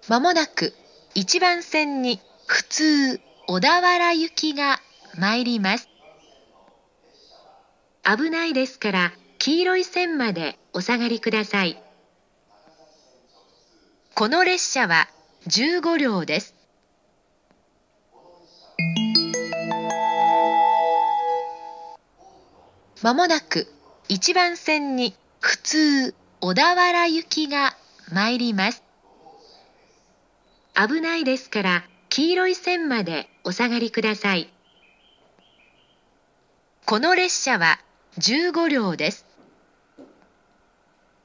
まもなく1番線に普通小田原行きが参ります。危ないですから黄色い線までお下がりください。この列車は15両です。まもなく1番線に普通小田原行きが参ります。危ないですから黄色い線までお下がりください。この列車は15両です。